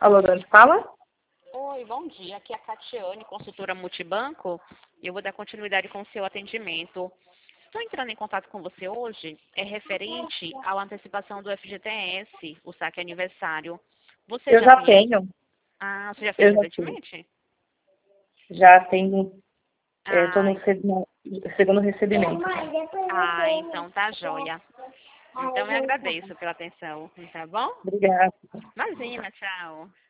Alô, de onde fala? Oi, bom dia. Aqui é a Catiane, consultora multibanco. E eu vou dar continuidade com o seu atendimento. Estou entrando em contato com você hoje, é referente à antecipação do FGTS, o saque aniversário. Você Eu já já fez? tenho. Ah, você já fez Eu já tenho. recentemente? Já tenho. Estou Ah, no segundo recebimento. então tá joia. Então eu agradeço pela atenção, tá bom? Obrigada. Imagina, tchau.